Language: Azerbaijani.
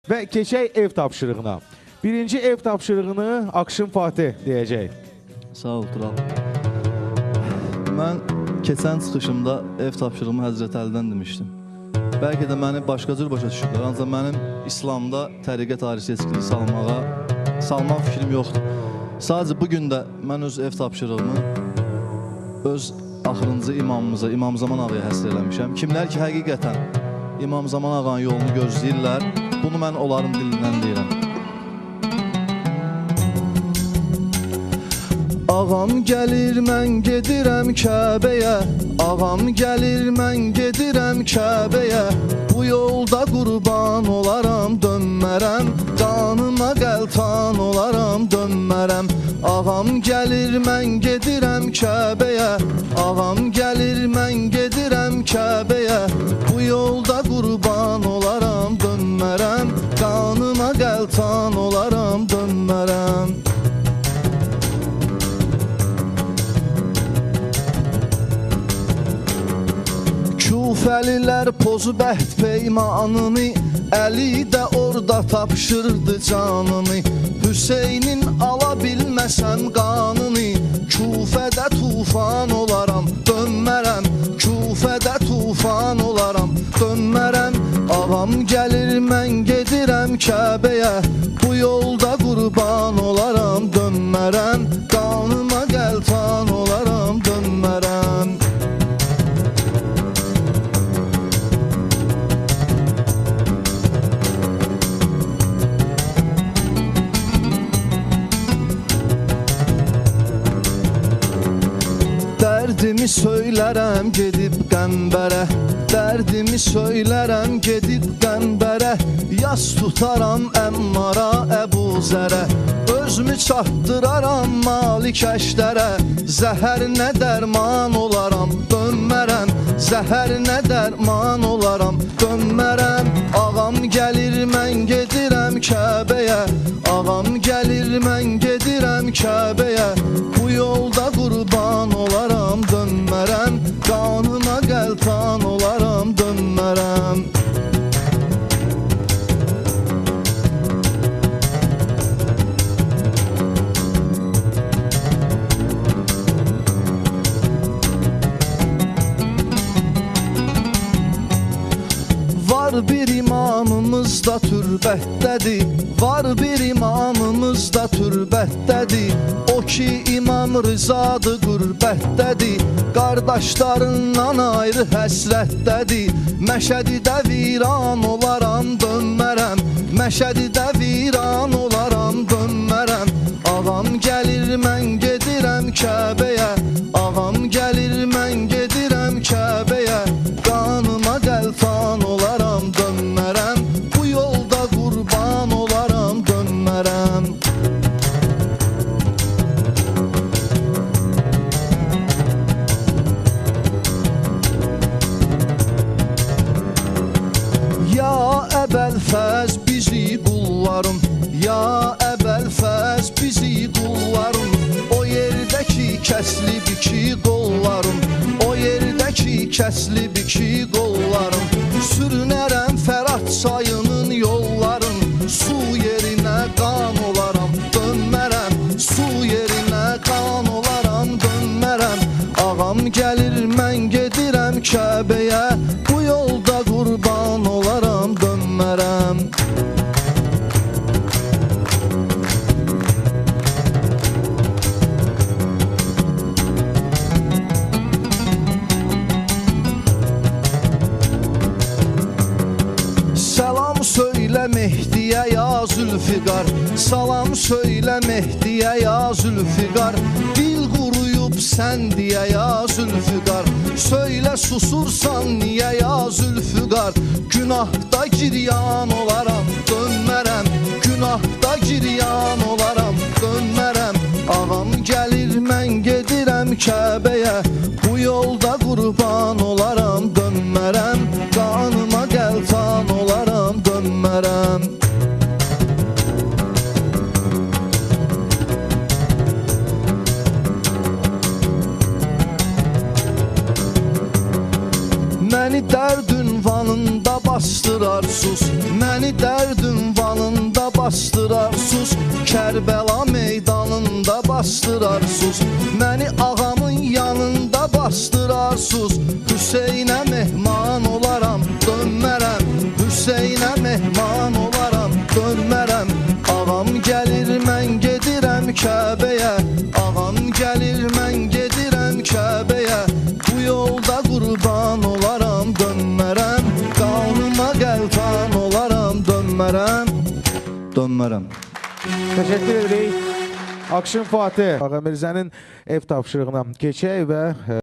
Və keçək ev tapşırığına. Birinci ev tapşırığını Akşın Fatih deyəcək. Sağ ol, Tural. Mən keçən çıxışımda ev tapşırığımı Həzrət Əlidən demişdim. Bəlkə də məni başqa cür başa düşüblər, ancaq mənim İslamda təriqət tarixi seçkili salmaq fikrim yoxdur. Sadəcə bugün də mən öz ev tapşırığımı öz axırıncı imamımıza, İmam Zaman ağaya həsr eləmişəm. Kimlər ki, həqiqətən İmam Zaman ağanın yolunu gözləyirlər, bunu mən onların dilindən deyirəm. Ağam gəlir, mən gedirəm Kəbəyə, ağam gəlir, mən gedirəm Kəbəyə. Bu yolda qurban olaram, dönmərəm, qanıma qəltan olaram, dönmərəm. Ağam gəlir, mən gedirəm Kəbəyə, ağam gəlir, mən gedirəm Kəbəyə. Bu yolda qurban olaram, dönmərəm, qanıma qəltan olaram, dönmərəm. Küfəlilər pozub əhd peymanını, Əli də orada tapşırdı canını. Hüseynin ala bilməsəm qanını, Küfədə tufan olaram, dönmərəm. Küfədə tufan olaram, dönmərəm. Ağam gəlir, mən gedirəm Kəbəyə, bu yolda qurban olaram, dönmərəm. Qanıma qəltan olaram, dönmərəm. Dərdimi söylərəm gedib qəmbərə, dərdimi söylərəm gedib qəmbərə. Yas tutaram Əmmara, Əbu Zərə, özümü çatdıraram Malik Əşdərə. Zəhər nə dərman olaram, dönmərəm, zəhər nə dərman olaram, dönmərəm. Ağam gəlir, mən gedirəm Kəbəyə, ağam gəlir, mən gedirəm Kəbəyə. Bu yolda qurban olaram, dönmərəm, qanıma qəltan olaram, dönmərəm. Var bir imamımız da türbətdədir, var bir imamımız da türbətdədir. O ki İmam Rızadır, qürbətdədir, qardaşlarından ayrı həsrətdədir. Məşədidə viran olaram, dönmərəm, Məşədidə viran olaram, dönmərəm. Ağam gəlir, mən gedirəm Kəbəyə, ağam gəlir, mən gedirəm Kəbəyə. Qanıma qəltan olaram, dönmərəm, bu yolda qurban olaram, dönmərəm. Ya Əbəlfəz bizi qullarım, ya Əbəlfəz bizi qullarım. O yerdəki kəslib iki qollarım, o yerdəki kəslib iki qollarım. Sürünərəm Fərat çayının yollarım, su yerinə qan olaram, dönmərəm, su yerinə qan olaram, dönmərəm. Ağam gəlir, mən gedirəm Kəbəyə, bu yolda qurban olaram, dönmərəm. Salam söylə Mehdiyə ya Zülfiqar, salam söylə Mehdiyə ya Zülfiqar. Dil quruyub sən deyə ya Zülfiqar, söylə susursan niyə ya Zülfiqar. Günahda giryan olaram, dönmərəm, günahda giryan olaram, dönmərəm. Ağam gəlir, mən gedirəm Kəbəyə, bu yolda qurban olaram, dönmərəm. Qanıma qəltan olaram, dönmərəm. Məni dərd ünvanında bastırarsız, məni dərd ünvanında bastırarsız, Kərbəla meydanında bastırarsız, məni ağamın yanında bastırarsız. Hüseynə mehman olaram, dönmərəm, Hüseynə mehman olaram, dönmərəm. Ağam gəlir, mən gedirəm Kəbəyə, ağam gəlir, mən gedirəm Kəbəyə. Bu yolda qurban olaram, dönmərəm, qanıma qəltan olaram, dönmərəm, dönmərəm. Teşekkür edirik. Akşin Fatih Ağa Mirzənin ev tapşırığına keçək və